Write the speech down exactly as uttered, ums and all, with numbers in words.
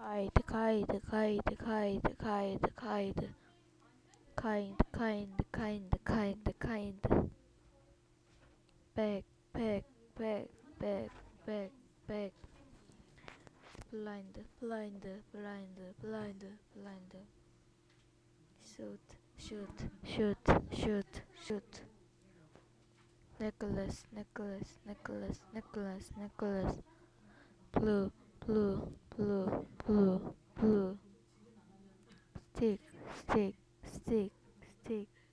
Kite, kite, kite, kite, kite, kite. Kind, kind, kind, kind, kind. Back, back, back, back, back, back. Blind, blind, blind, blind, blind. Shoot, shoot, shoot, shoot, shoot. Necklace, necklace, necklace, necklace, necklace. Blue, blue, blue, blue, blue. Stick, stick, stick, stick.